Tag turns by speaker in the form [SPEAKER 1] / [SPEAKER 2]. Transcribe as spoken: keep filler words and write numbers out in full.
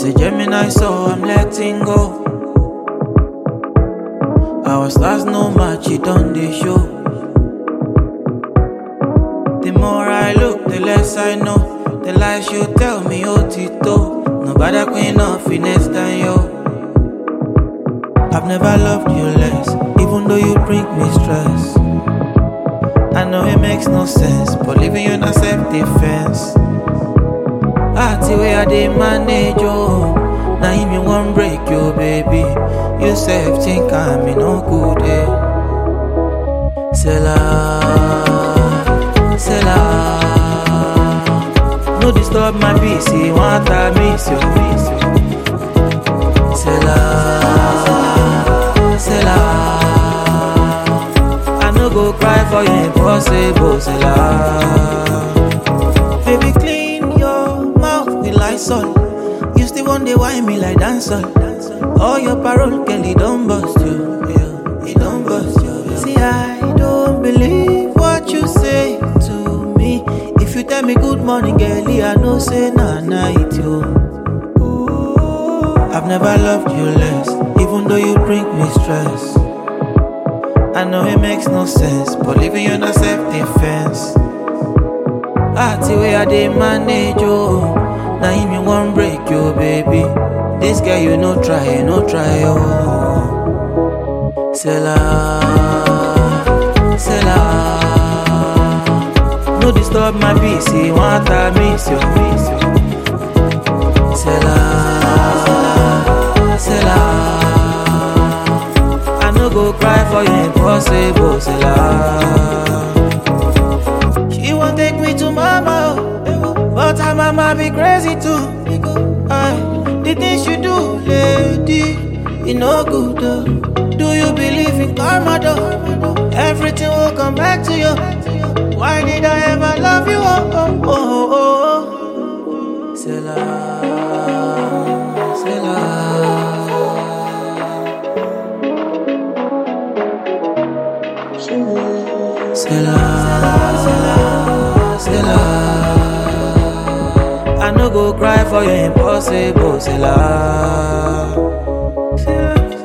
[SPEAKER 1] a Gemini, so I'm letting go. Our stars no match, it on the show. The more I look, the less I know. The lies you tell me, oh Tito. Nobody queen of finesse than you. I've never loved you less, even though you bring me stress. I know it makes no sense, but leaving you in a self-defense. I see where I did manage, oh. Now if you won't break you, baby. You self think I'm in no good, eh. Say la, say la. No disturb my peace, you want I miss you. Say la, say la. I no go cry for you, impossible, say la. Baby, clean your mouth with Lysol. You still want to whine me like dancer. All your parole, girl, it don't bust you. Yeah, it don't bust you. Yeah. See, I don't believe what you say to me. If you tell me good morning, girlie, I know say nah night you. I've never loved you less, even though you bring me stress. I know it makes no sense, but leaving you in a self-defense. I see where I did manage, oh. Now if you won't break you, baby. This girl you no try, you no try, oh. Say la, say la. No disturb my peace, you want I miss you. Say la, say la. I no go cry for you, impossible, say la. She won't take me to mama, but her mama be crazy too. Aye. The things you do, lady, it no good though. Do you believe in karma though? Everything will come back to you. Why did I ever love you? Oh, oh, oh, oh. C'est là, c'est là. C'est là, c'est là. I no go cry for you, impossible, c'est là.